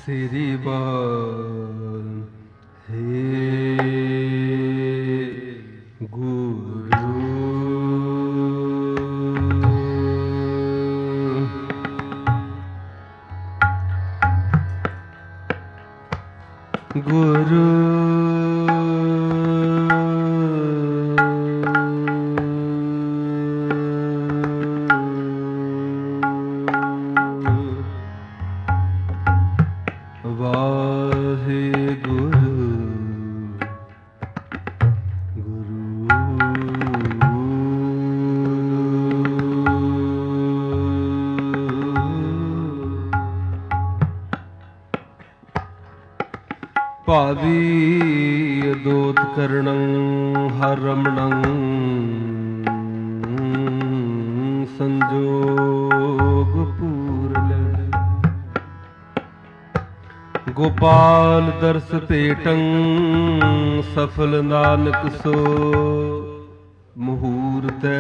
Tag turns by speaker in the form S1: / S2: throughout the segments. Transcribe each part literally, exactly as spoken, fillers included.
S1: ਸ੍ਰੀ ਬੋਲ ਹੇ ਗੁਰੂ ਗੁਰੂ ਭਾਵੀ ਅਦੋਤ ਕਰਣੰ ਹਰ ਰਮਣੰ ਸੰਜੋਗ ਪੂਰਨੰ ਗੋਪਾਲ ਦਰਸ ਭੇਟੰ ਸਫਲ ਨਾਨਕ ਸੋ ਮੁਹੂਰਤੈ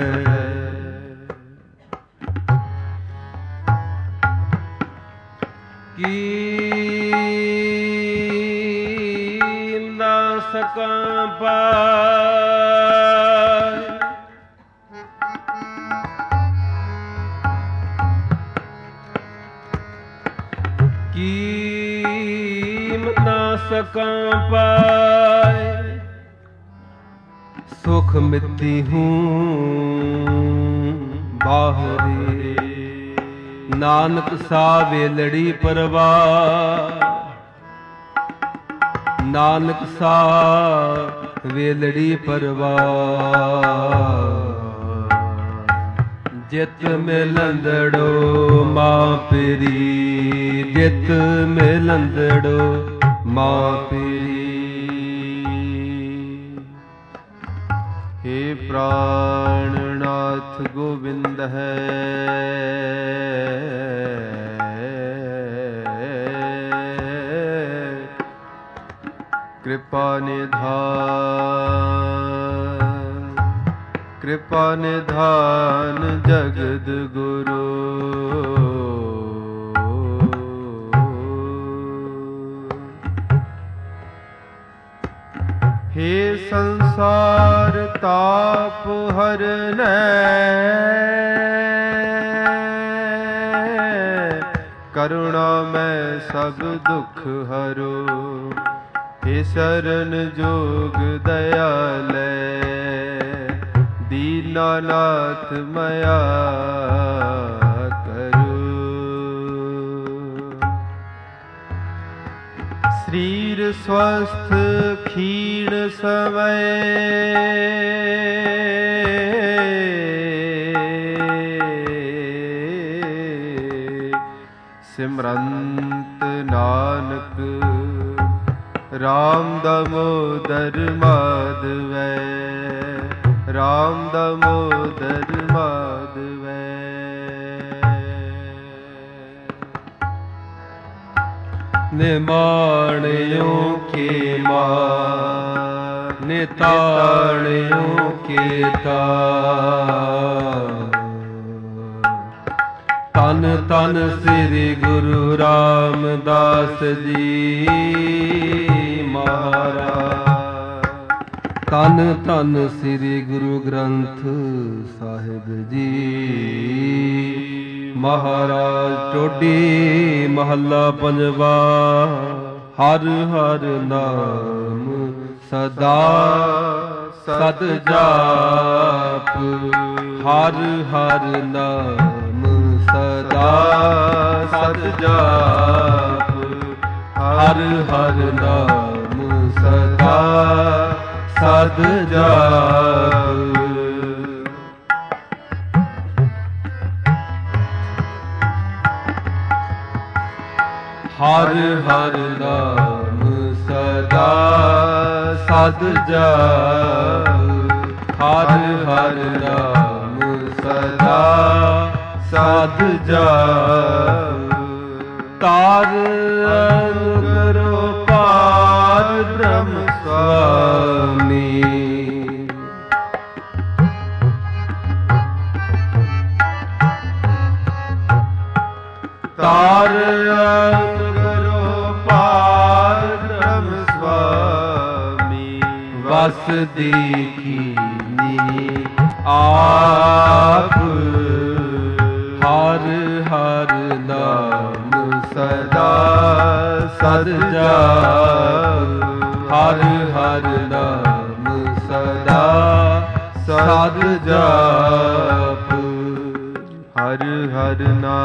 S1: ਕੀ ਸਕਾਂ ਪਾਇ ਕੀਮਤ ਨਾ ਸਕਾਂ ਪਾਇ ਸੁਖ ਮਿੱਤੀ ਹੂੰ ਬਾਹਰੇ ਨਾਨਕ ਸਾਵੇ ਲੜੀ ਪਰਵਾਹ ਨਾਨਕ ਸਾ ਵੇਲੜੀ ਪਰਵਾਰ ਜਿਤ ਮਿਲੰਦੜੋ ਮਾਂ ਪੀਰੀ ਜਿਤ ਮਿਲੰਦੜੋ ਮਾਂ ਪੀਰੀ ਹੇ ਪ੍ਰਾਣਨਾਥ ਗੋਬਿੰਦ ਹੈ कृपा निधान कृपा निधान जगद गुरु हे संसार ताप हरनै करुणा मैं सब दुख हरो हे शरण जोग दयालै दीनानाथ मया करो शरीर स्वस्थ क्षीण समय सिमरंत नानक राम दामोदर माधवै राम दामोदर माधवै निमाणियों के मां निताणियों के तार तन तन श्री गुरु रामदास जी महाराज तन तन श्री गुरु ग्रंथ साहिब जी महाराज टोडी महला पंजवा हर हर नाम सदा सद जाप हर हर नाम सदा सत जाप हर हर नाम सदा सद जाप हर हर नाम सदा सद जाप हर हर नाम सदा साध जाप तारण करो पार ब्रह्म स्वामी तारण करो बस देखीनी आप। हर हर नाम सदा सद जाप। हर हर नाम सदा सद जाप। हर हर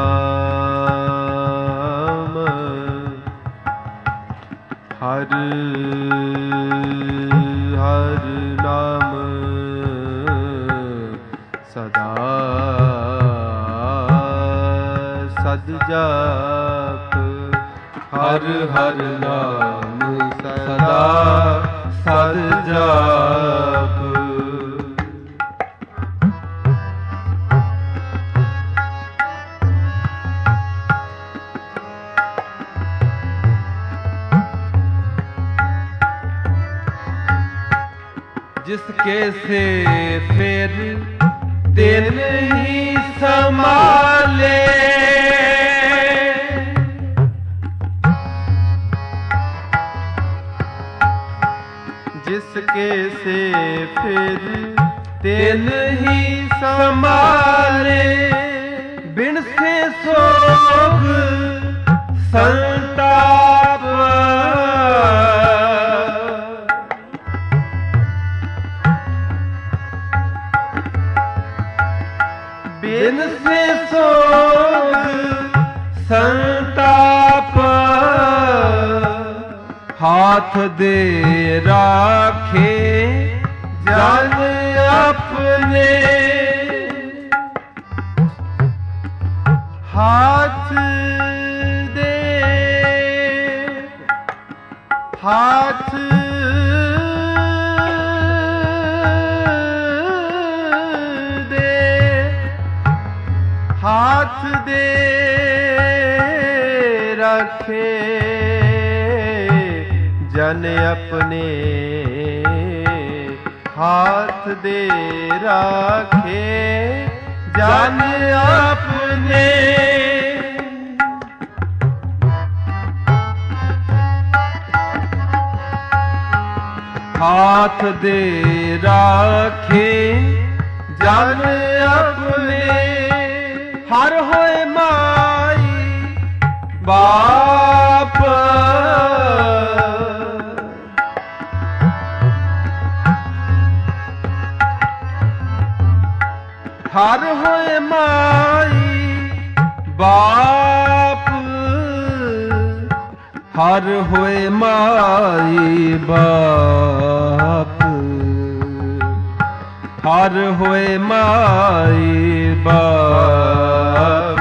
S1: नाम हर हर नाम सदा सद जाप। हर हर नाम सदा सद जाप। जिसके से फिर दिन ही संभाले। जिसके से फिर दिन ही संभाले। बिन से सोग संताप। बिन से सोग संताप। हाथ दे राखे जन अपने। हाथ दे हाथ हाथ दे रखे जन अपने। हाथ दे रखे जन अपने। हाथ दे रखे जन अपने। हर होए माई बाप। हर होए माई बाप। हर होए माई बाप। हर होए माई बाप।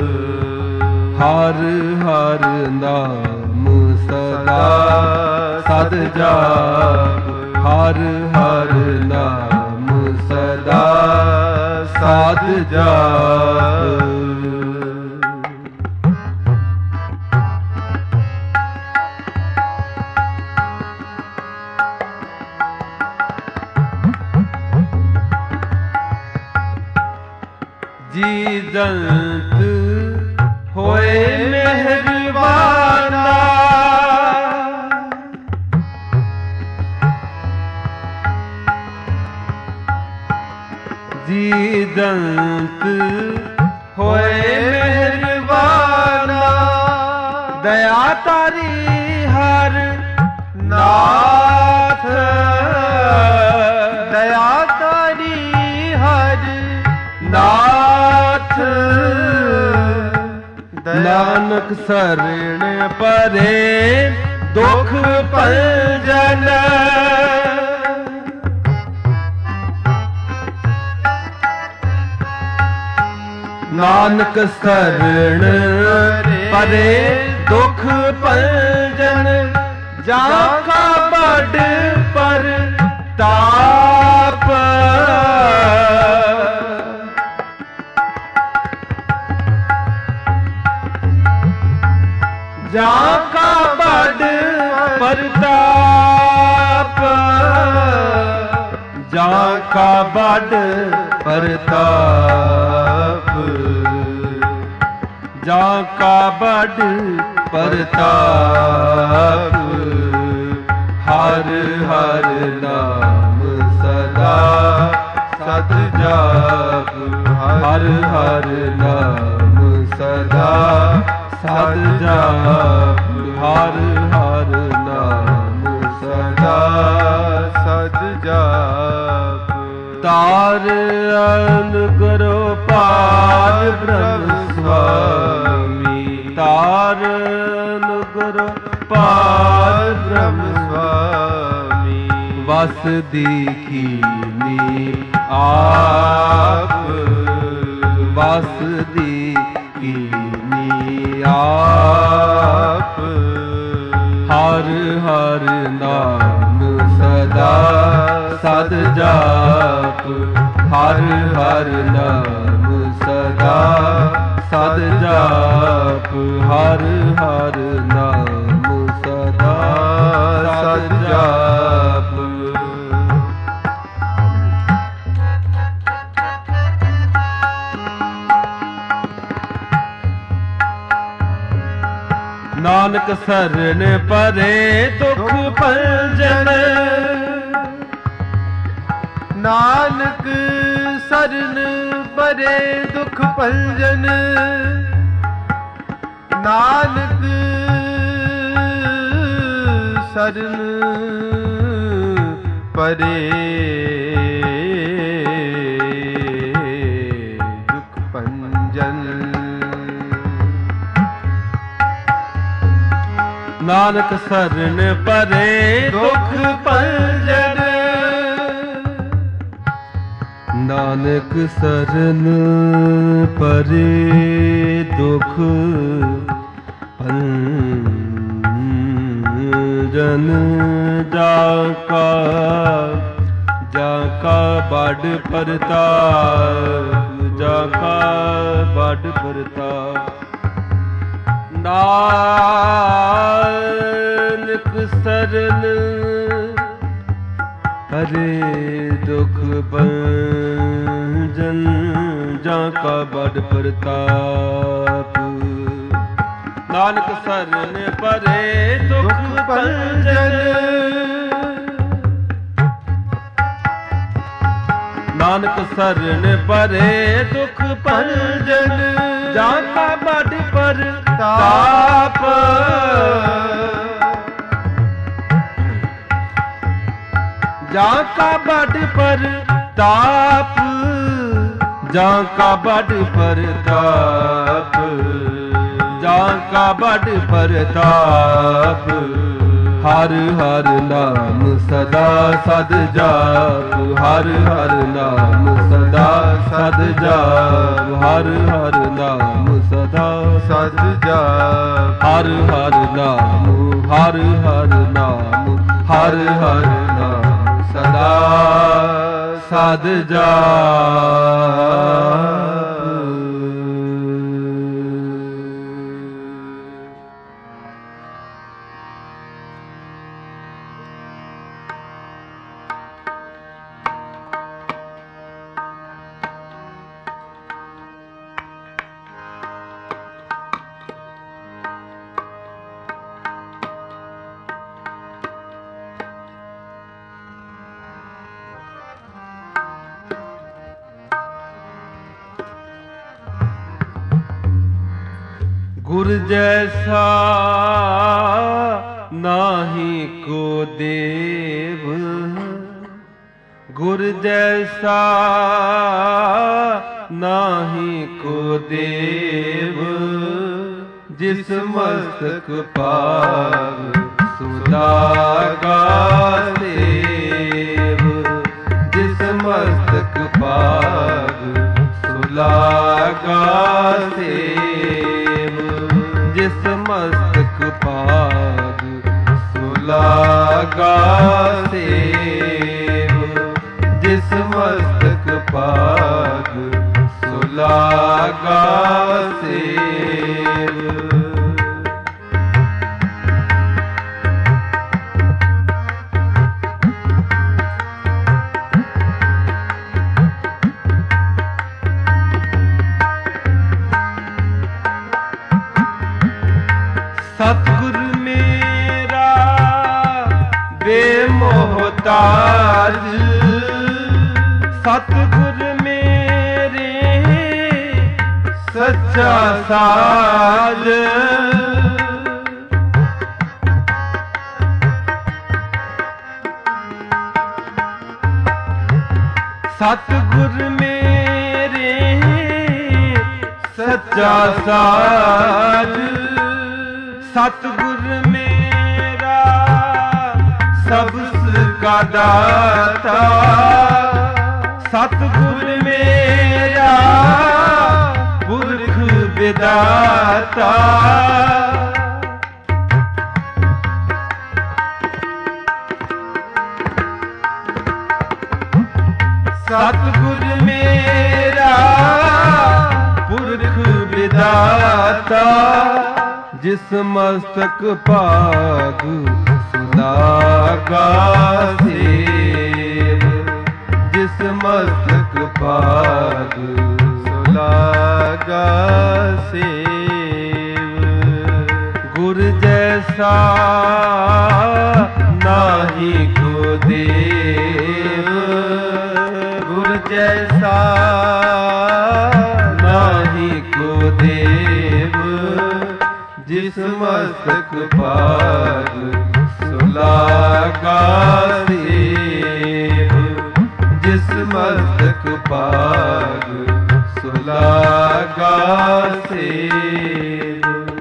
S1: हर हर नाम सदा सद जाप। हर हर नाम सदा सद जाप। जी जंत होए मेहरबाना। जी जंत होए मेहरबाना। दया तारी हर नाथ। दया तारी हर नाथ। नानक शरण परे दुख भंजन। नानक शरण परे दुख भंजन। जाका बड़ पर ताप। जाका बड़ परताप। जाका बड़ परताप। जाका बड़ परताप। हर हर हर नाम सदा सत जाप, हर हर नाम सदा सत जाप, हर हर नाम सदा सत जाप। तार अनुग्रह पार ब्रह्म स्वामी, तार अनुग्रह पार ब्रह्म स्वामी। वस दीखिनी आप, वस दीखिनी आप। हर हर नाम सदा सद जाप, हर हर नाम सदा सद जाप, हर हर नाम सदा सद जाप। नानक शरण परे दुख भंजन,
S2: नानक शरण परे दुख भंजन। नानक शरण परे दुख भंजन।
S1: नानक शरण परे दुख भंजन, नानक शरण परे दुख भंजन। जाका जाका बड़ परताप, जाका बड़ परताप। नानक शरण परे दुख भंजन, जाका बड़ परताप। नानक शरण परे दुख भंजन, नानक शरण परे दुख भंजन। जाका बड़ परताप, जाका बड़ परताप, जाका बड़ परताप, जाका बड़ परताप। हर हर नाम सदा सद जाप, हर हर नाम सदा सद जाप, हर हर नाम सदा
S2: सद जाप।
S1: हर हर नाम, हर हर नाम, हर हर नाम सदा सद जाप। गुर जैसा नाही को देव, गुर जैसा नाही को देव। जिस मस्तक पाव सुदागा देव, जिस मस्तक पाव सुलागा देव, जिस मस्तक पाग सुलागा सेव, जिस मस्तक पाग सुलागा सेव। सतगुर मेरा बेम
S2: ਤਾਜ
S1: ਸਤਿਗੁਰ ਮੇਰੇ
S2: ਸੱਚਾ ਸਾਜ
S1: ਸਤਿਗੁਰ ਮੇਰੇ
S2: ਸੱਚਾ ਸਾਜ
S1: ਸਤਿਗੁਰ ਮੇਰਾ
S2: ਸਬਸ ਕਾ ਦਾਤਾ
S1: ਸਤਿਗੁਰ ਮੇਰਾ
S2: ਪੁਰਖ ਵਿਦਾਤਾ
S1: ਸਤਿਗੁਰ ਮੇਰਾ
S2: ਪੁਰਖ ਵਿਦਾਤਾ
S1: ਜਿਸ ਮਸਤਕ ਭਾਗ ਸੁਲਾਗਾ ਸੇਵ ਜਿਸ ਮਸਤਕ ਭਾਗ
S2: ਸੁਲਾਗਾ ਸੇਵ
S1: ਗੁਰ ਜੈਸਾ ਨਾਹੀ ਕੋ ਦੇਵ
S2: ਗੁਰ ਜੈਸਾ
S1: ਨਾਹੀ ਕੋ ਦੇਵ
S2: ਜਿਸ ਮਸਤਕ ਭਾਗ
S1: ਸੁਲਾਗਾ ਸੇਵ ਜਿਸ ਮਸਤਕ ਭਾਗ ਸੁਲਾਗਾ ਸੇਵ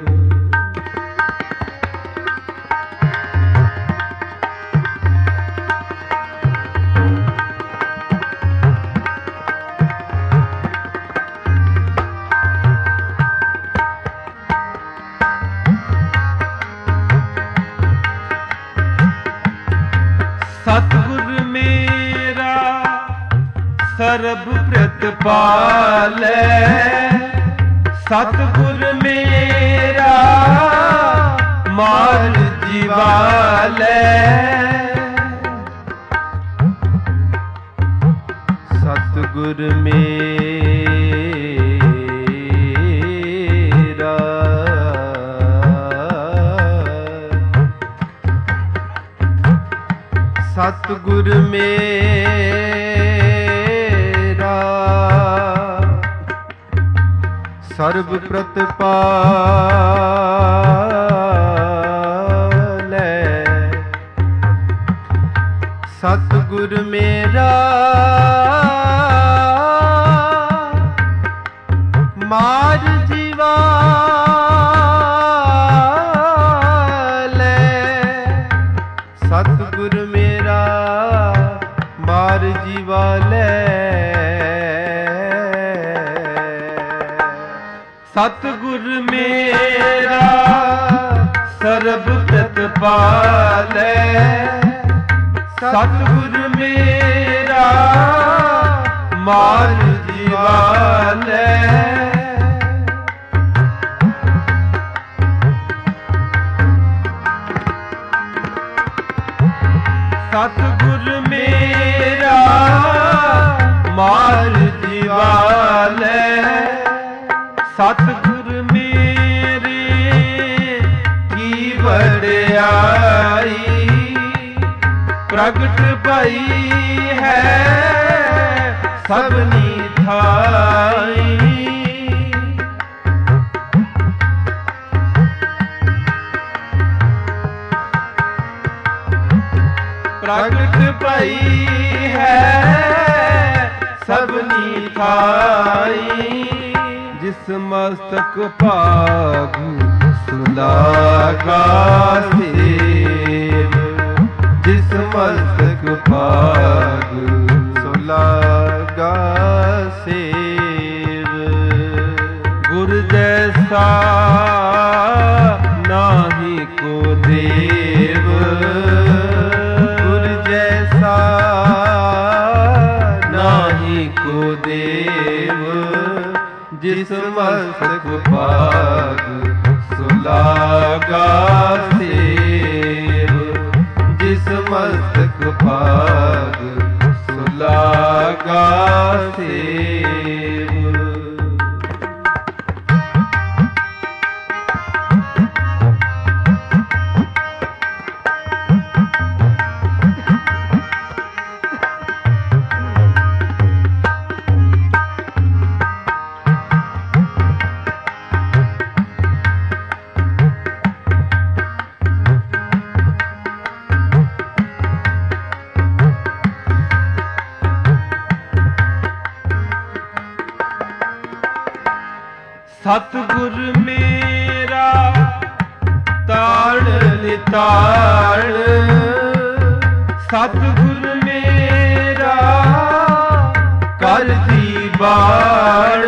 S1: ਸਤਿਗੁਰ ਮੇਰਾ ਸਰਬ ਪ੍ਰਤਪਾਲੈ ਸਤਿਗੁਰ ਮੇਰਾ ਮਾਰ ਜੀਵਾਲੈ
S2: ਸਤਿਗੁਰ ਮੇਰਾ ਸਤਿਗੁਰ ਮੇਰਾ ਸਰਬ ਪ੍ਰਤਪਾਲੈ ਸਤਿਗੁਰ ਮੇਰਾ ਮਾਰ ਜੀਵਾਲੈ ਸਤਿਗੁਰ ਮੇਰਾ ਮਾਰ ਜੀਵਾਲੈ
S1: ਸਤਿਗੁਰ ਮੇਰਾ ਸਰਬ ਪ੍ਰਤਪਾਲੈ ਸਤਿਗੁਰ ਮੇਰਾ ਮਾਰ ਜੀਵਾਲੈ ਸਤਿਗੁਰ ਮੇਰਾ ਮਾਰ ਜੀਵਾਲੈ ਸਤਿਗੁਰ ਮੇਰੇ ਕੀ ਵਡਿਆਈ ਪ੍ਰਗਟ ਭਈ ਹੈ ਸਭਨੀ ਥਾਈ ਪ੍ਰਗਟ ਭਈ ਹੈ ਸਭਨੀ ਥਾਈ ਜਿਸ ਮਸਤਕ ਭਾਗ ਸੁਲਾਗਾ ਸੇਵ ਜਿਸ ਮਸਤਕ ਭਾਗ
S2: ਸੁਲਾਗਾ ਸੇਵ
S1: ਗੁਰ ਜੈਸਾ ਨਾਹੀ ਕੋ ਦੇਵ
S2: ਗੁਰ ਜੈਸਾ
S1: ਨਾਹੀ ਕੋ ਦੇਵ ਜਿਸ ਮਸਤਕ ਭਾਗ ਸੁਲਾਗਾ ਸੇਵ ਜਿਸ ਮਸਤਕ ਭਾਗ ਸੁਲਾਗਾ ਸੇਵ
S2: ਸਤਿਗੁਰ ਮੇਰਾ ਤਾਣ ਨਿਤਾਣ, ਸਤਿਗੁਰ ਮੇਰਾ ਕਰ ਦੀ ਬਾਣ।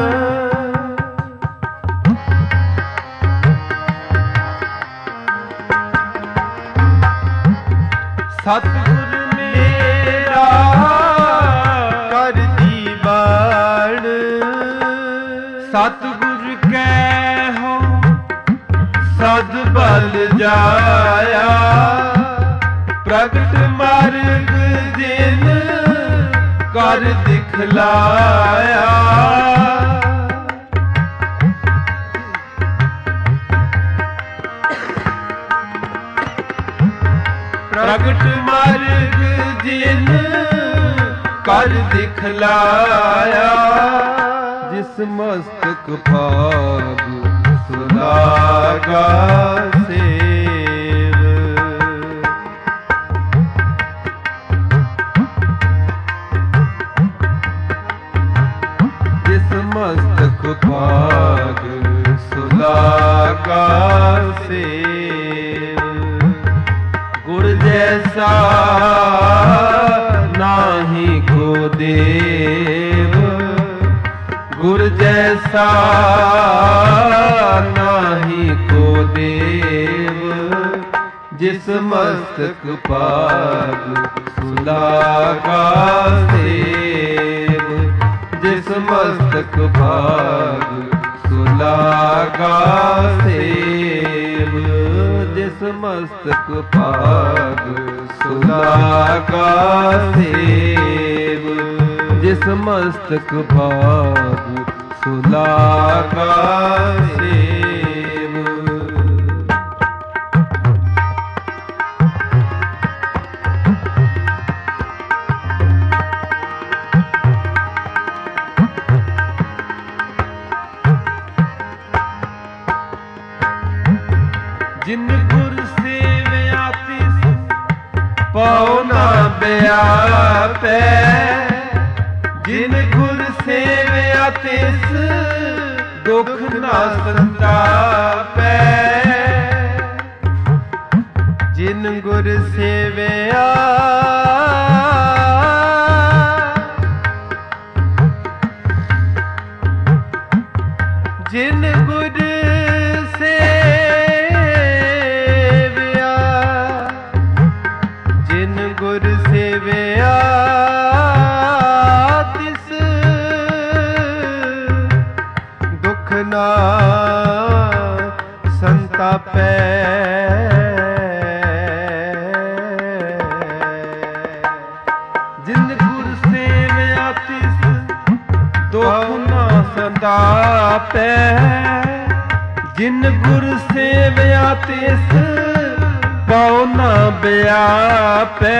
S2: ਸਤਿਗੁਰ ਮੇਰਾ ਕਰ ਦੀ ਬਾਣ, ਸਤਿਗੁਰ ਕਹਿ ਸਦ ਬਲ ਜਾਇਆ, ਪ੍ਰਗਟ ਮਾਰਗ ਜਿਨ ਕਰ ਦਿਖਲਾਇਆ। ਪ੍ਰਗਟ ਮਾਰਗ ਜਿਨ ਕਰ ਦਿਖਲਾਇਆ, ਜਿਸ ਮਸਤਕ ਭਾਗ ਸੁਲਾਗਾ ਸੇਵ। ਜਿਸ ਮਸਤਕ ਭਾਗ ਸੁਲਾਗਾ ਸੇਵ, ਗੁਰ ਜੈਸਾ ਨਾਹੀ ਕੋ ਦੇਵ, ਗੁਰ ਜੈਸਾ ਨਾਹੀ ਕੋ ਦੇਵ। ਜਿਸ ਮਸਤਕ ਭਾਗ ਸੁਲਾਗਾ ਸੇਵ, ਜਿਸ ਮਸਤਕ ਭਾਗ ਸੁਲਾਗਾ ਸੇਵ, ਜਿਸ ਮਸਤਕ ਭਾਗ ਸੁਲਾਗਾ ਸੇਵ, ਜਿਸ ਮਸਤਕ ਭਾਗ ਸੁਲਾਗਾ ਸੇਵ। ਜਿਨ ਗੁਰ ਸੇਵਿਆ ਤਿਸ ਪਉ ਨਾ ਬਿਆਪੈ, ਜਿਨ ਗੁਰ ਸੇਵਿਆ ਤਿਸ ਦੁਖ ਨਾ ਸੰਤਾਪੈ। ਜਿਨ ਗੁਰ ਸੇਵਿਆ ਜਿਨ ਗੁਰ ਗੁਰ ਸੇਵਿਆ ਤਿਸ ਦੁਖ ਨਾ ਸੰਤਾਪੈ। ਜਿਨ ਗੁਰ ਸੇਵਿਆ ਤਿਸ ਦੁਖ ਨਾ ਸੰਤਾਪੈ, ਜਿਨ ਗੁਰ ਸੇਵਿਆ ਤਿਸ ਪਉ ਨਾ ਬਿਆਪੈ।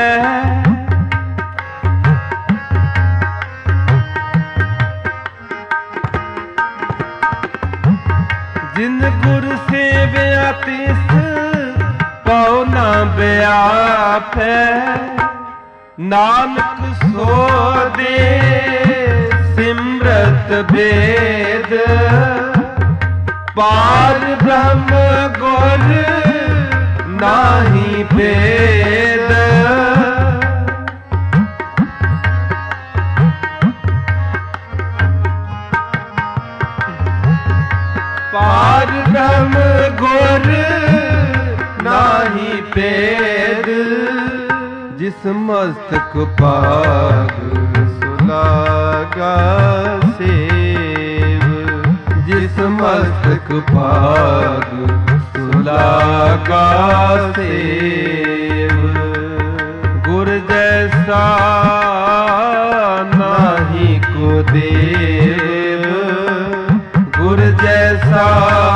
S2: ਜਿਨ ਗੁਰ ਸੇਵਿਆ ਤਿਸ ਪਉ ਨਾ ਬਿਆਪੈ। ਨਾਨਕ ਸੋ ਦੇ ਸਿਮਰਤ ਬੇਦ, ਪਾਰ ਬ੍ਰਹਮ ਗੁਰ ਨਾਹੀ ਭੇਦ। ਪਾਰ ਬ੍ਰਹਮ ਗੁਰ ਨਾਹੀ ਭੇਦ। ਜਿਸ ਮਸਤਕ ਭਾਗ ਸੁਲਾਗਾ ਸੇਵ, ਜਿਸ ਮਸਤਕ ਭਾਗ ਸੁਲਾਗਾ ਸੇਵ। ਗੁਰ ਜੈਸਾ ਨਾਹੀ ਕੋ ਦੇਵ, ਗੁਰ ਜੈਸਾ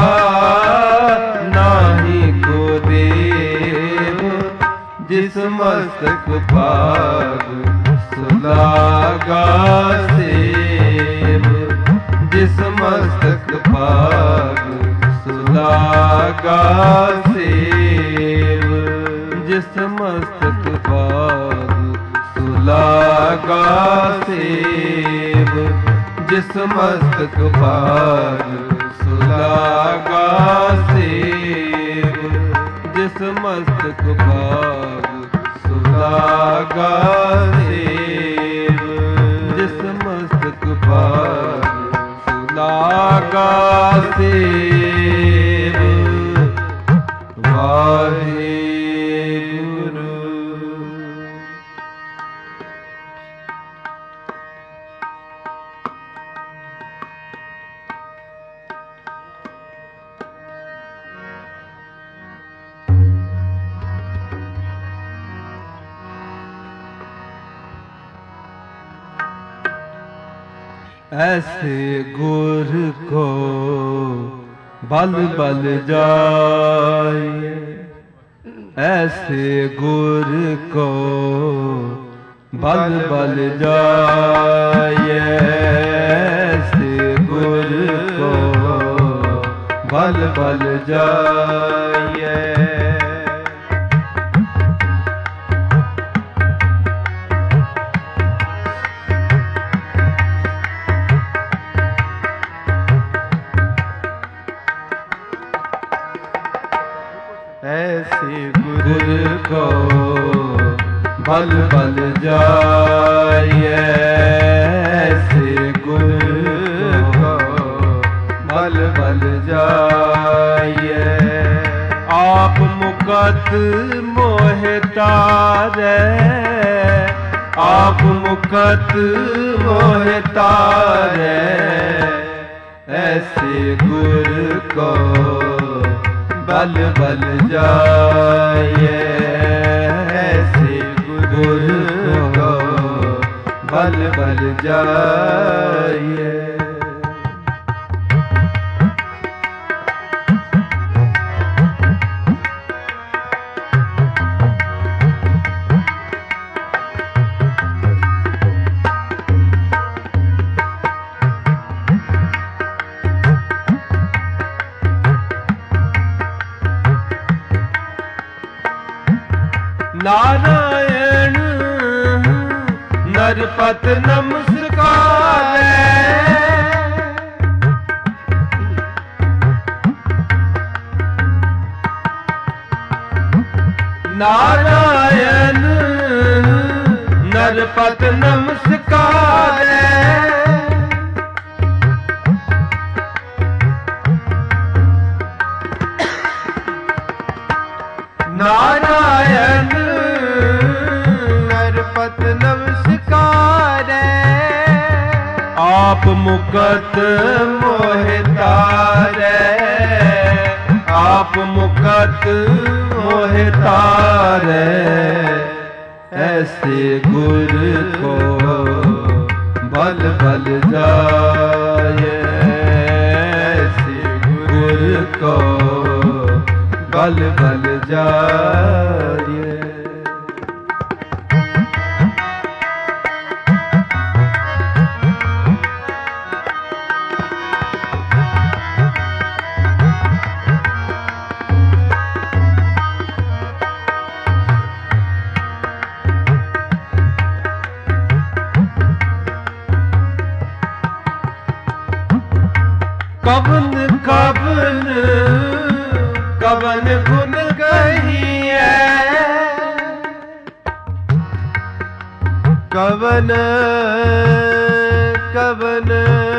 S2: ਨਾਹੀ ਕੋ ਦੇਵ। ਜਿਸ ਮਸਤਕ ਭਾਗ ਸੁਲਾਗਾ ਸੇਵ, ਜਿਸ ਮਸਤਕ ਭਾਗ ਸੁਲਾਗਾ ਸੇਵ, ਜਿਸ ਮਸਤਕ ਭਾਗ ਸੁਲਾਗਾ ਸੇਵ, जिस मस्तक भाग सुलागा सेव, जिस मस्तक भाग सुलागा सेव, जिस मस्तक भाग सुलागा सेव। वाहेगुरु। ऐसे गुर को बल बल जाए, ऐसे गुर को बल बल जाए, ऐसे गुर को बल बल जाए। ऐसे गुर को बल बल जाए, ऐसे गुर को बल बल जाए। आप मुकत मोहतारे, आप मुकत मोहतारे, ऐसे गुर को बल बल जाए, ऐसे गुर को बल बल जाए। नारायण नरपत नमस्कार, नारायण नरपत नमस्कार। नारायण नरपत नमस्कार, आप मुकत मोहतारे, आप मुकत मोहतारे, ऐसे गुर को बल बल जाए, ऐसे गुर को बल बल जाए। कवन कवन कवन गुण कहिए, कवन कवन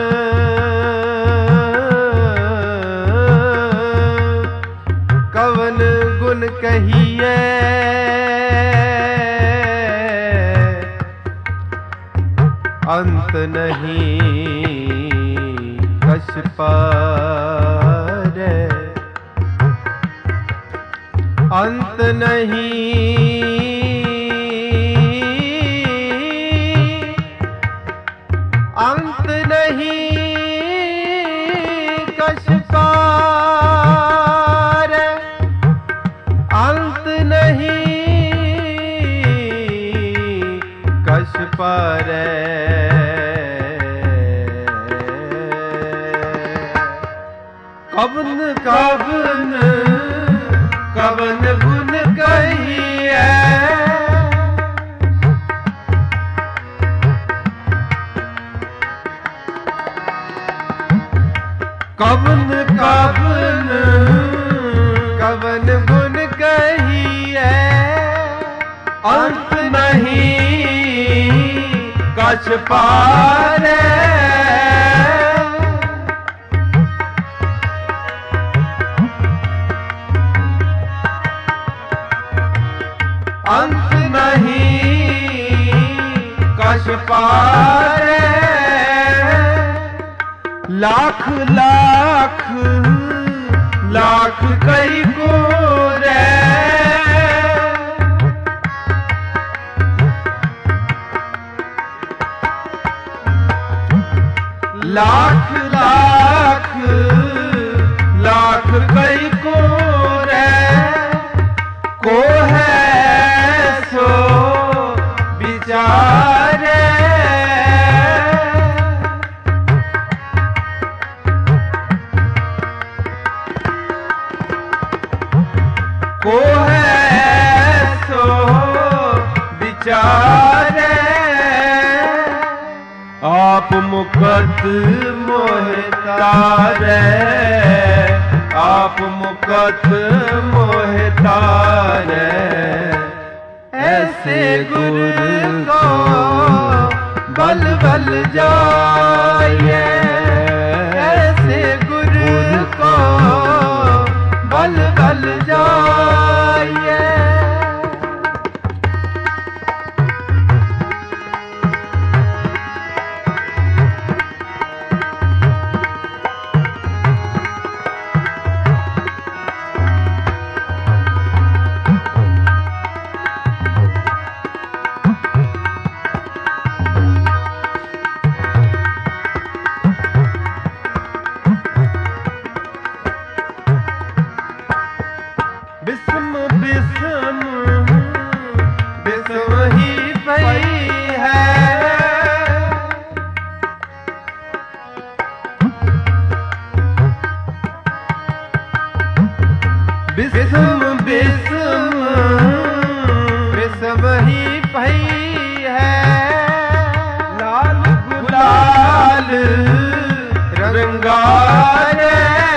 S2: कवन गुण कहिए, अंत नहीं कछ पारे, अंत नहीं अंत नहीं कछ पारे, अंत नहीं कछ पारे। कवन कवन कवन गुण कहिए, कवन कवन कवन गुण कहिए अंत नहीं कछ पारे। अंत नहीं कछ पारे। लाख लाख लाख कई को रे। लाख लाख लाख कई को रे। को है सो विचारे। को है सो विचारे। आप मुकत मोहि तारे। आप मुकत मोहि तारे। ऐसे गुरु को बल बल जाइए। ऐसे गुरु को बल बल जाइए। बिस्म बिस्म बिस्म ही पई है। बिस्म बिस्म बिस्म ही पई है। लाल गुलाल रंगारे।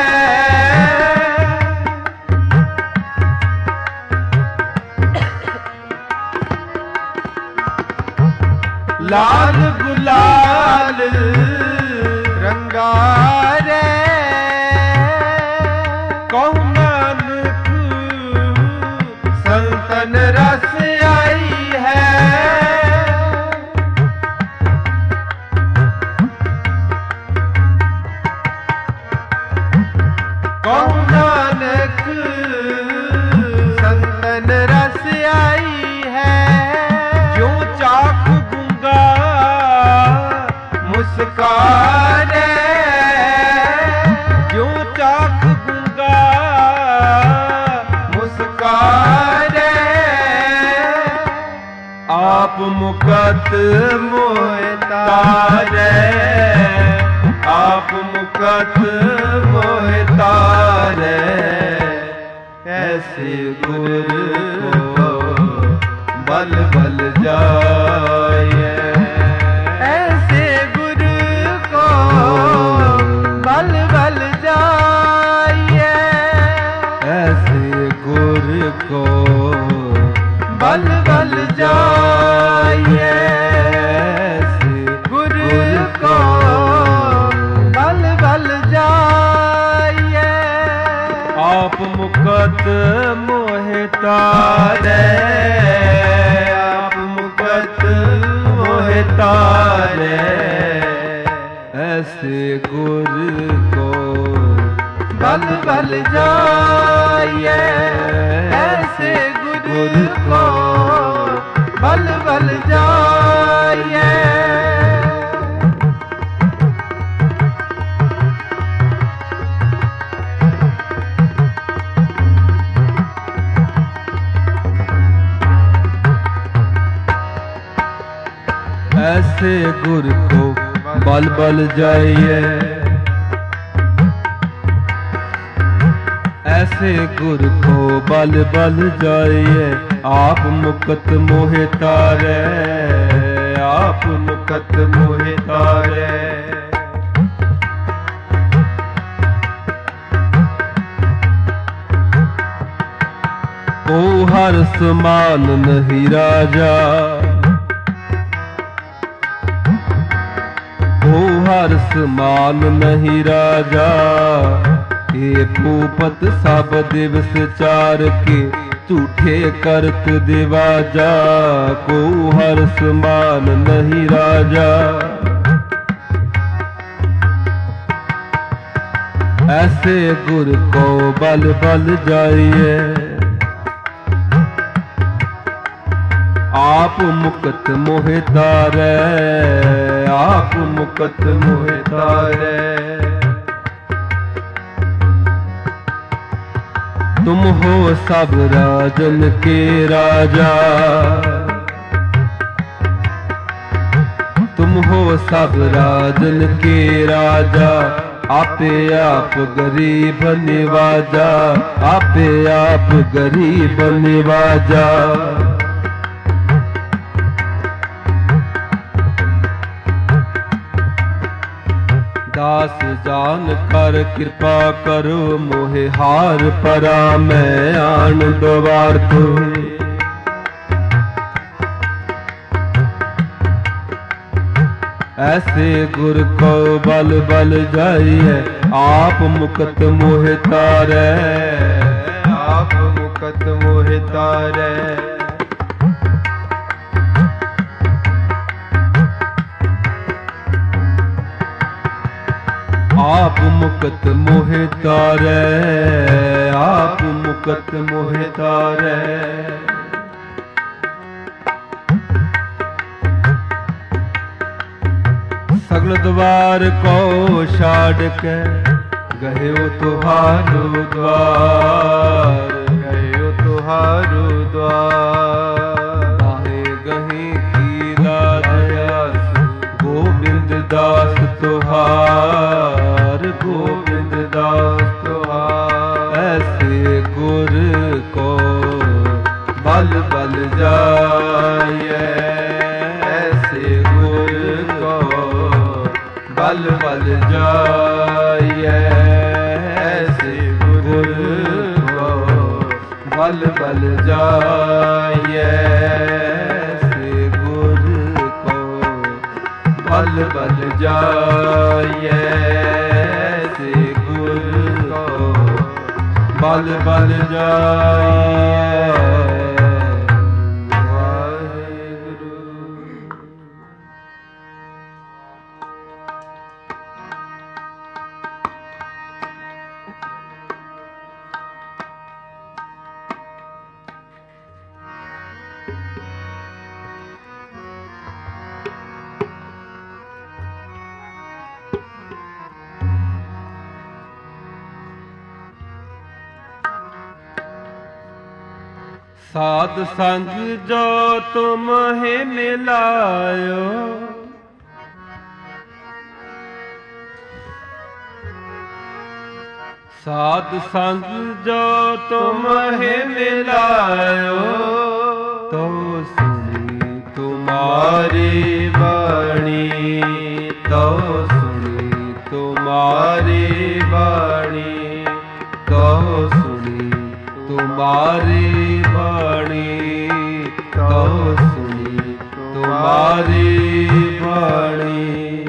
S2: लाल गुलाल रंगारे। कहु नानक संतन रस आई है। कहु नानक संतन रस आई है। जो चाख मुस्कारे। जो चाख गूंगा मुस्कारे। आप मुकत मोहि तारे। आप मुकत मोहि तारे। ऐसे गुरु को बल बल जाइए। बल बल जाइए। ऐसे गुरु को बल बल जाइए। ऐसे गुरु को बल बल जाइए। आप मुकत मोहि तारे। आप मुकत मोहि तारे। ऐसे गुरु को बल बल जाइए। ऐसे गुरु को बल बल जाइए। ऐसे गुरु को बल बल जाइए। ऐसे गुरु को बल बल जाइए। आप मुकत मोहि तारे। आप मुकत मोहि तारे। हर समान नहीं राजा, ओ हर समान नहीं राजा। ये भूपत सब दिवस चार के झूठे करत दिवाजा, को हर समान नहीं राजा। ऐसे गुर को बल बल जाइए, आप मुकत मोहे तारै, आप मुकत मोहे तारै। तुम हो सब राजन के राजा, तुम हो सब राजन के राजा। आपे आप गरीब निवाजा, आपे आप गरीब निवाजा। दास जान कर कृपा करो, मोहे हार परा मैं आन द्वार तो। ऐसे गुर को बल बल जाइए, आप मुकत मोहे तारै,
S1: आप मुकत मोहे तारै।
S2: आप मुकत मोहे तारै, आप मुकत मोहे तारै। सगल द्वार को छाड़ के गयो तुहारो द्वार,
S1: गयो तुहारो द्वार।
S2: आहे गही की लाज गोविंद दास तुहार, गोविंद दास तुहार। ऐसे गुर को बल बल जाइए, ऐसे गुर को बल बल जाइए, ऐसे गुर को बल बल जाइए, ऐसे गुर को बल बल जाइए, ऐसे गुर को बल बल जाइए। साध संग जो तुम है मिलायो, साध संग जो तुम है मिलायो, तो सुनी तुम्हारी वाणी, तो सुनी तुम्हारी वाणी, तो सुनी तुम्हारी वाणी, तो सुनी तुम्हारी वाणी।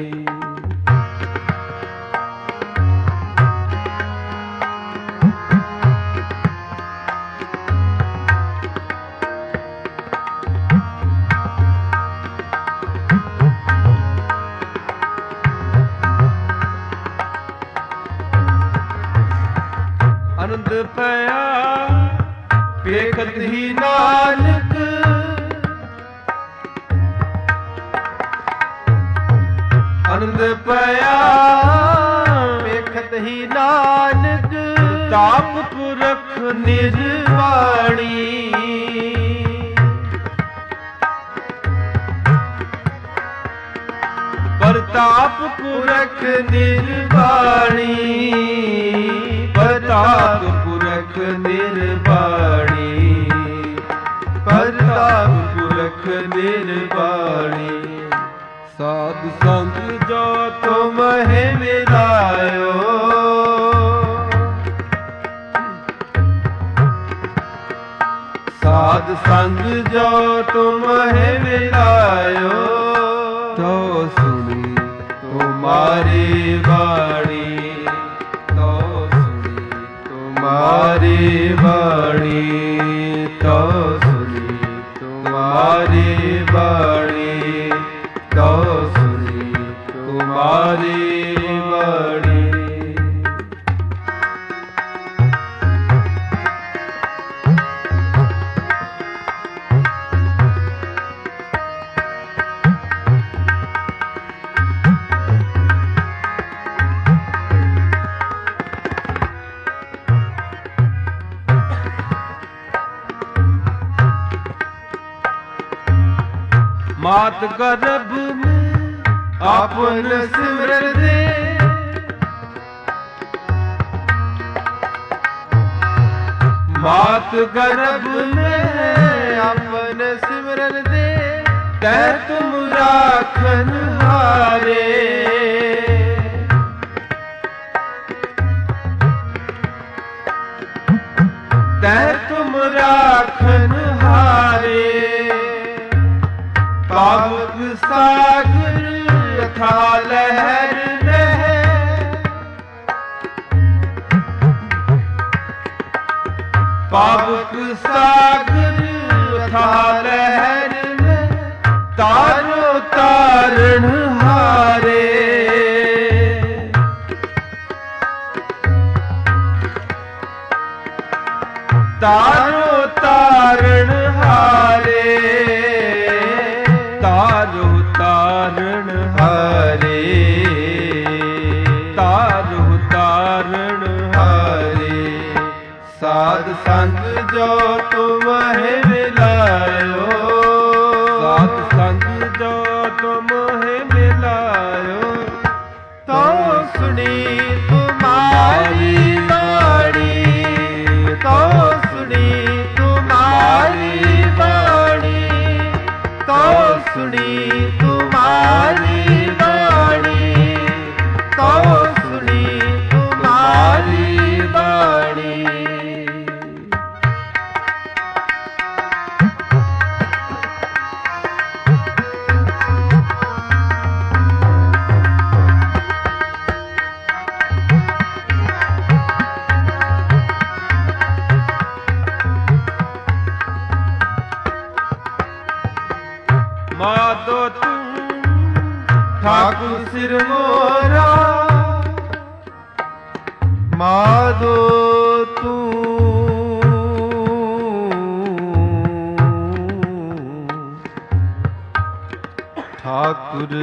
S2: आनंद पया पेखत ही नानक, आनंद पया
S1: पेखत ही नानक।
S2: ताप पुरख
S1: निर्वाणी,
S2: प्रताप पुरख
S1: निर्वाणी,
S2: प्रताप पुरख निर्वाणी,
S1: प्रताप पुरख निर्वाणी।
S2: साधु संग जो
S1: तुम है मिलायो,
S2: साधु
S1: साध संग जो तुम्हें मिलायो,
S2: तो सुनी
S1: तुम्हारी वाणी,
S2: तो सुनी
S1: तुम्हारी वाणी, तो सुनी तुम्हारी वाणी, तो सुनी तुम्हारी वाणी।
S2: मात गर्भ में
S1: आपन सिमर दे, मात गर्भ में आपन सिमरन दे, तै तुम राखन हारे, तै तुम राखन हारे। पावक सागर अथा लहर लह, पावक सागर अथा लहर लह, तारो तारण हारे, तारो तारण हारे,
S2: तारो तारण
S1: हारे,
S2: तारो तारण
S1: हारे। साध संग जो तुम्हें मिलायो,
S2: साध संग जो तुम्हें मिलायो,
S1: तो सुनी तुम्हारी वाणी, तो सुनी तुम्हारी वाणी, तो सुनी तुम्हारी वाणी, तो सुनी तुम्हारी वाणी।
S2: माधो तू
S1: ठाकुर सिर मोरा, माधो तू ठाकुर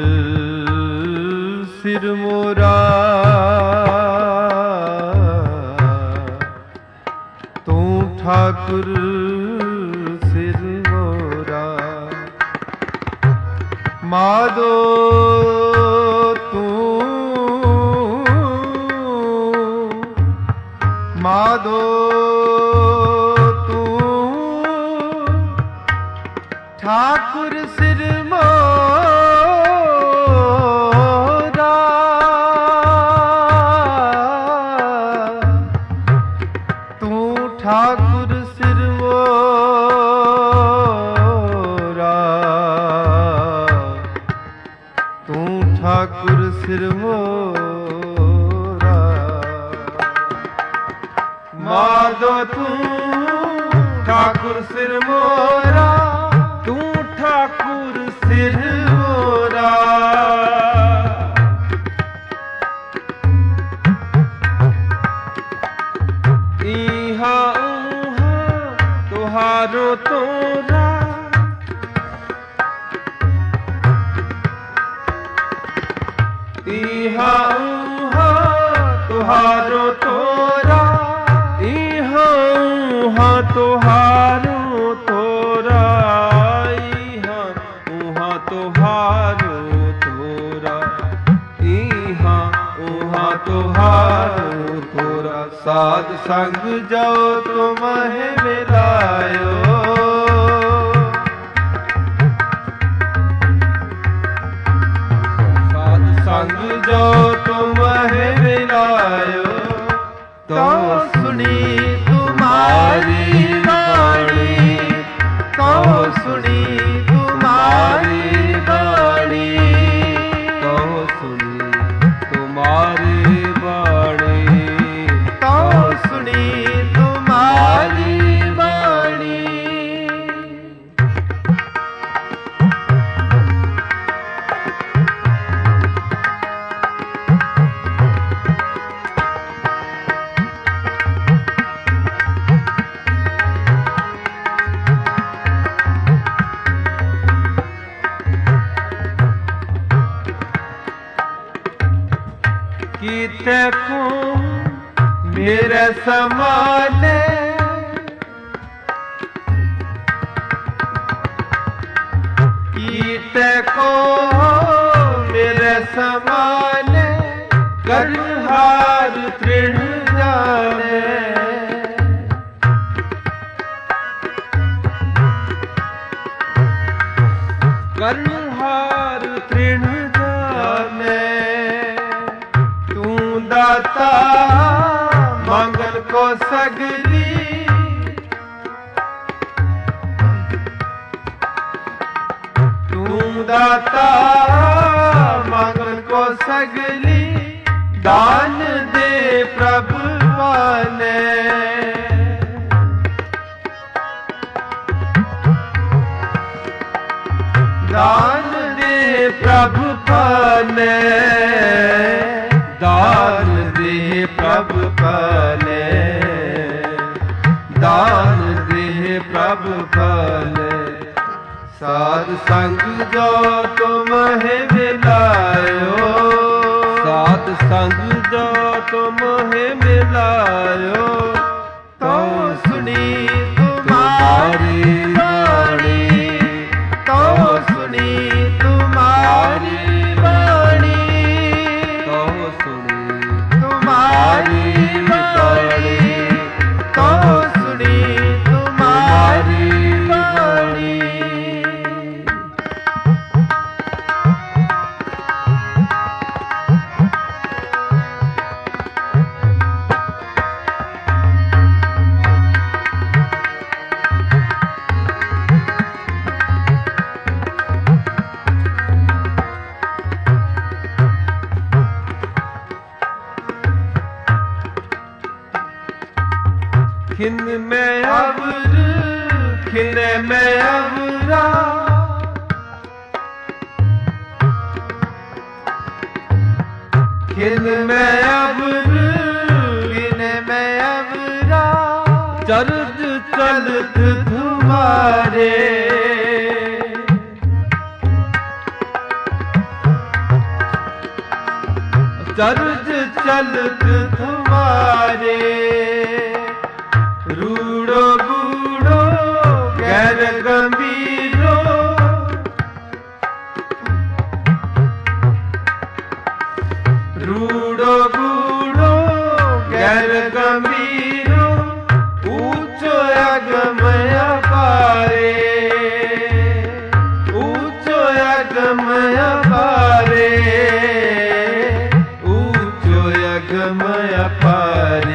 S1: सिर मोरा, तू ठाकुर सिर मोरा। माधो तू, माधो तू ठाकुर सिर मोरा, तू ठाकुर सिर मोरा, तू ठाकुर सिर मोरा।
S2: माधो तू ठाकुर सिर मोरा, तू ठाकुर सिर मोरा। इहा उहा तुहारो तोरा, इहा उहा तुहारो तोरा, इहा उहा तुहारो तोरा, इहा उहा तुहारो तोरा, इहा उहा तुहारो तोरा।
S1: साध संग जो तुम्हें मिलायो, साध संग जो तुम्हें मिलायो, तो सुनी तुम्हारी वाणी, कीते को मेरे समाने कीते को मेरे समाने कर्णहार तृण जाने कर्णहार तृण जाने तू दाता मंगल को सगली दाता मंगल को सगली दान दे प्रभु पाने दान दे प्रभु पाने दान दे प्रभु पाने दान दे प्रभु पाने साध संग जो तुम्हें मिलायो साध संग जो तुम्हें मिलायो तो सुनी तुम्हारी वाणी तो सुनी तुम्हारी वाणी तो सुनी तुम्हारी वाणी तो सुनी तुम्हारी वाणी खिन में अवर खिन में अवरा खिन में अवर खिन में अवरा चरज चलत तुम्हारे चरज चलत तुम्हारे रूड़ो गूड़ो गैर गंभीरो रूड़ो गूड़ो गैर गंभीरो ऊंचो अगमय पारे ऊंचो अगमय पारे ऊंचो अगमय पारे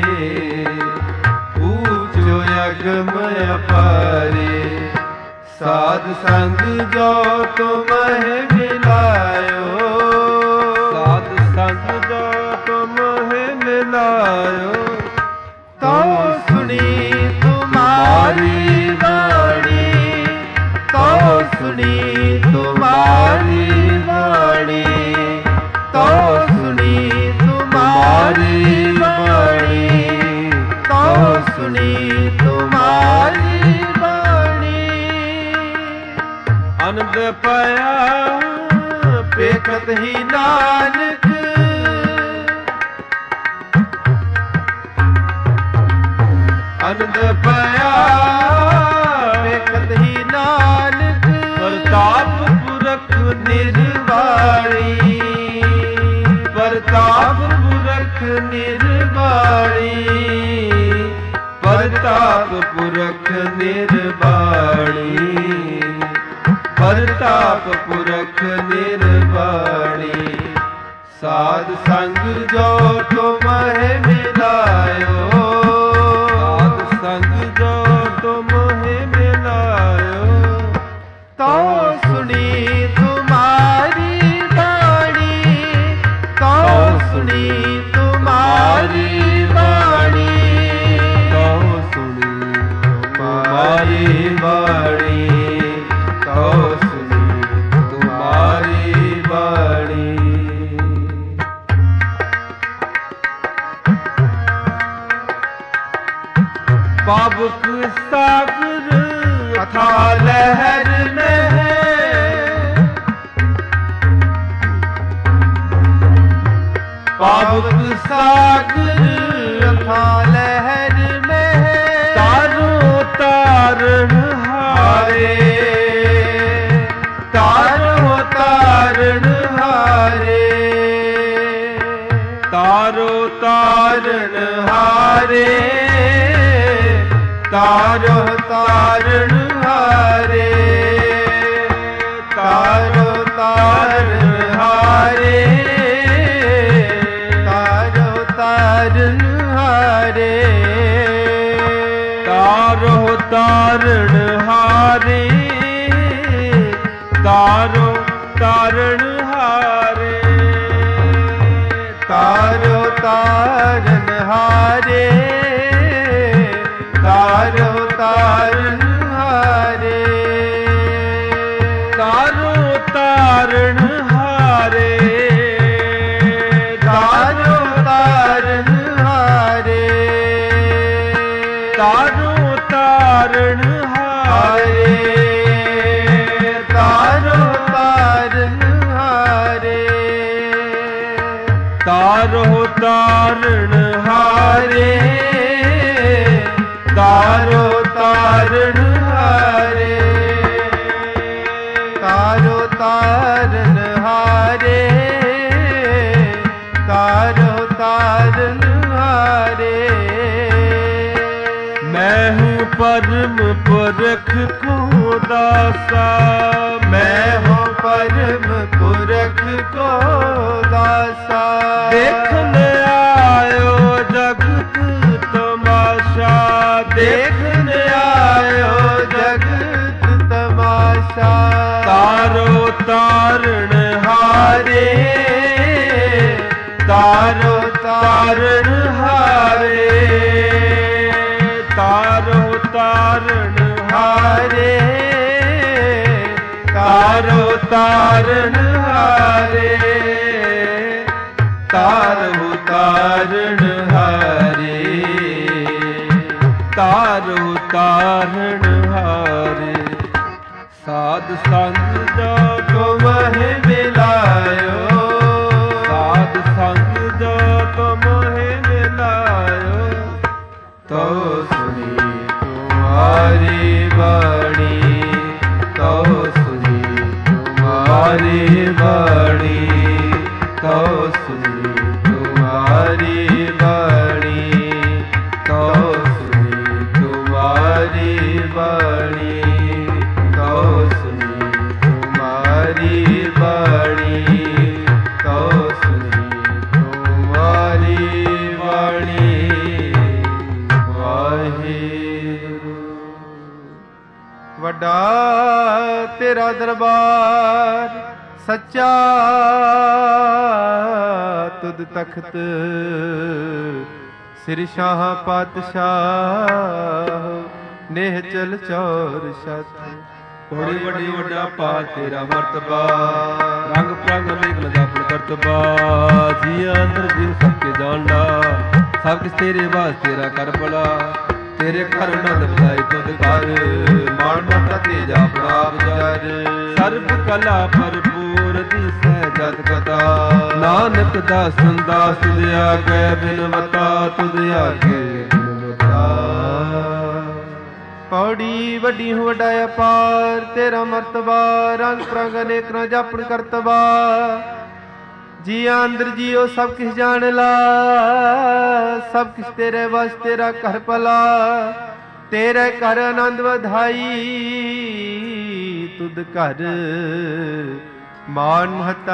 S1: गमय पारे साध संग जो तुम्हें मिलायो साध संग जो तुम्हें मिलायो तो सुनी तुम्हारी वाणी तो सुनी तुम्हारी वाणी तो सुनी तुम्हारी वाणी तो सुनी तुम्हारी वाणी आनंद पाया पेखत ही नानक आनंद पाया पेखत ही नानक प्रताप पुरख निर्वाणी प्रताप पुरख निर्वाणी प्रताप पुरख निर्वाणी प्रताप पुरख निर्वाणी साध संग जो तुम्हें मिलायो साध संग जो तुम्हें मिलायो तो सुनी तुम्हारी वाणी तो सुनी तुम्हारी वाणी तुम्हारी वाणी तो सुनी तुम्हारी वाणी पावक सागर अथा लहर में पावक सागर अथा लहर में तारो तारण हारे तारो तारण हारे तारो तारण हारे तारो तारण हारे तारो तारण हारे तारो तारण हारे तारो तारण हारे तारो तारण हारे तारो तारण हारे तारो तारण हारे तारो तारण हारे तारो तारण हारे तारो तारण हारे तारो तारण हारे तारो तारण हारे तारो तारण हारे तारो तारण हारे तारो तारण हारे मैं हूँ परम पुरख को दासा मैं हूँ परम पुरख को दासा देखने आयो जगत तमाशा देखने आयो जगत तमाशा तारो तारण हारे तारो तारण हारे तारो तारण हारे तारो तारण हारे तारो तारण हारे तारो तारण हारे साध संग जो तुमह मिलायो साध संग जो तुमह मिलायो तो सुनी तुम्हारी वाणी तो सुनी तुम्हारी वाणी तो सुनी तुम्हारी वाणी तो सुनी तुम्हारी वाणी तो सुनी तुम्हारी वाणी तो सुनी तुम्हारी वाणी वाहिगुरु वड्डा तेरा दरबार सच्चा तुद तख्त सिर शाह पातशाह नेह चल चौर छत बड़ी वड्डी वड्डा पा तेरा मर्तबा रंग प्रंग मेघ लगा पुर करतबा जी अंदर जीव सबके जानना सब किस तेरे वास तेरा कर भला तेरे घर नंद बधाई तुद कर मान मता तेजा प्राप जर सर्व कला भरपूर दिसै जत कथा नानक दासन दास तुझ आगे बिनवता तुझ आगे बिनवता पौड़ी वड्डी हूँ वड्डा अपार तेरा मर्तबा रंग प्रंग अनेक न जापन करतबा जिया अंदर जियो सब किस जान ला सब किस तेरे वश तेरा कर भला तेरे कर आनंद वधाई तुद कर मान महता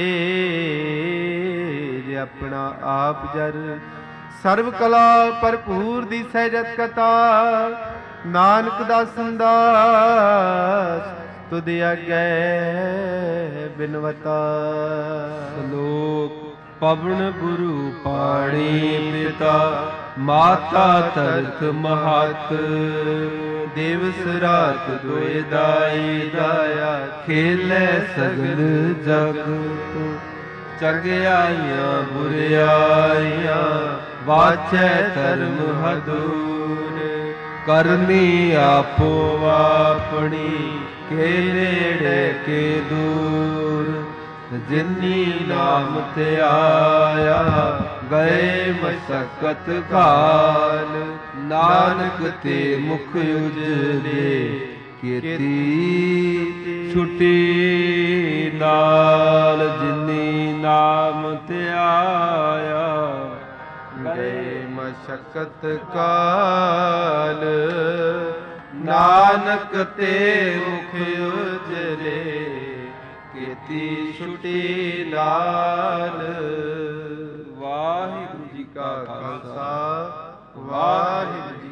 S1: तेरे अपना आप जर सर्व कला भरपूर दी सहजत कथा नानक दासन दास तुद आगे बिनवता लोक पवन गुरु पाणी पिता माता तरत महत दिवस रात दुए दाई दाया खेले सगल जग चंगियाइयां बुरियाइयां वाचै धर्म हदूर करनी आपो आपनी के नेड़े के दूर
S2: ਜਿਨੀ ਨਾਮ ਤੇ ਆਇਆ ਗਏ ਮਸਕਤ ਕਾਲ ਨਾਨਕ ਤੇ ਮੁਖ ਉਜਲੇ ਕੀਤੀ ਛੁਟੀ ਨਾਲ ਜਿਨੀ ਨਾਮ ਤੇ ਆਇਆ
S1: ਗਏ ਮਸ਼ਕਤ ਕਾਲ ਨਾਨਕ ਤੇ ਮੁਖ ਉਜਲੇ ਕੀਤੀ ਛੁਟੀ ਨਾਲ।
S2: ਵਾਹਿਗੁਰੂ ਜੀ ਕਾ
S1: ਖਾਲਸਾ ਵਾਹਿਗੁਰੂ